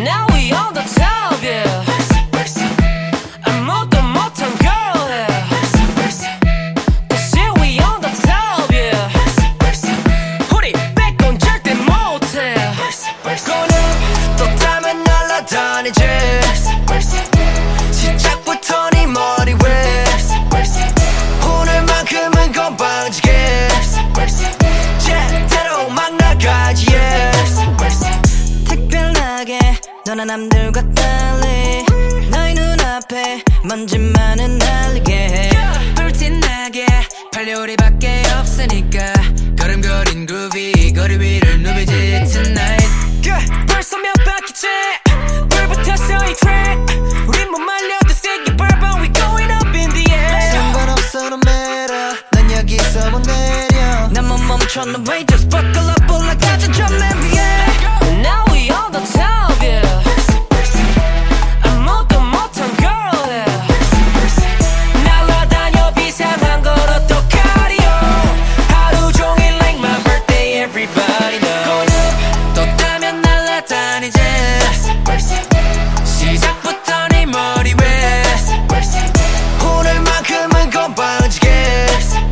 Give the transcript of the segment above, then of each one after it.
Now we on the top, yeah. 아무도 못한 girl, yeah. 다시 we on the top, yeah. 우리 뺏곤 절대 못해. 꺼내 또 땀은 날아다니지. 시작부터 네 머리 왜 오늘만큼은 건방지게 제대로 막 나가지, yeah. 특별하게 너나 남들과 달리 너의 눈앞에 먼지만은 날리게 해. 불티나게 팔려우리밖에 없으니까 걸음걸인 groovy 거리 위를 누비지 tonight. 벌써 몇 바퀴째 불붙었어 이 track. 우린 못 말려도 세게 밟아 we going up in the air. 상관없어 no matter 난 여기서 못 내려. 난 못 멈춰 no way just buckle up 올라가자 좀 내 위에. Now we on the top, yeah. 아무도 못한 girl, yeah. 날아다녀 비상한 걸 어떡하리요. 하루 종일 like my birthday everybody know. 또 따면 날아다니지. 시작부터 네 머리 왜 오늘만큼은 건방지게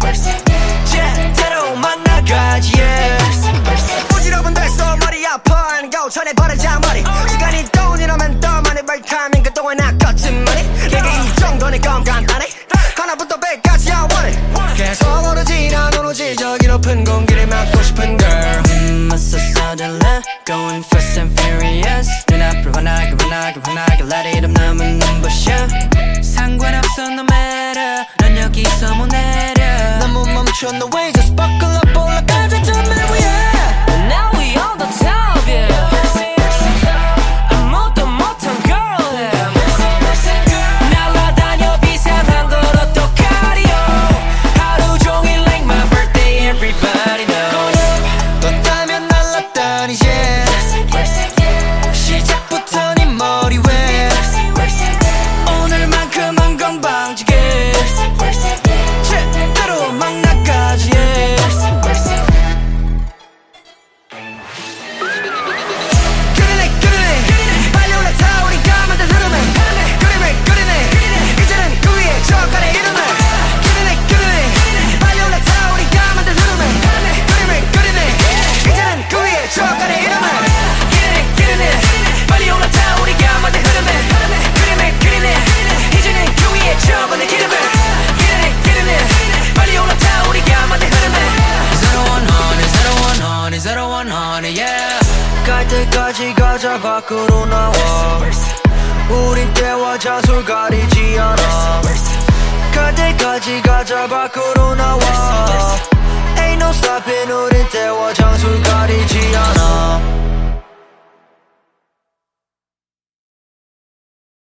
제대로 막 나가지, yeah. 부질없은 됐어 머리 아파 안고 전에 버리자 머리. 시간이 돈이라면 더 많이 벌 타이밍 그동안 아꼈지만이 내게 이 정도는 건 간단해. 하나부터 백까지 I want it. 계속 오르지 난 오로지 저기 높은 공기를 맡고 싶은 girl. So suddenly going fast and furious. 눈앞을 환하게 let it up 남은 눈부셔. 상관없어 no matter 난 여기서 못 내려. 난 못 멈춰 no way just buckle up 올라가자 좀 내 위에. Now we on the top, yeah. 아무도 못한 girl, yeah. 날아다녀 비상한 걸 어떡하리요. 하루 종일 like my birthday everybody know. 또 따면 날아다니지. 시작부터 네 머리 왜 오늘만큼은 건방지게 제대로 막 나가지, yeah. 그러네 빨리 올라타 우리가 만든 흐름에 그리네 이제는 그 위에 저간의 이름을 그러네 빨리 올라타 우리가 만든 흐름에 그리네 이제는 그 위에 저간의 이름을 그러네 빨리 올라타 우리가 만든 흐름에 그리네 이제는 그 위에 저번의 기름을 그러네 빨리 올라타 우리가 만든 흐름에 0100 yeah. 갈 때까지 가자 밖으로 나와. 우린 때와 자술 가리지 않아. 갈 때까지 가자 밖으로 나와.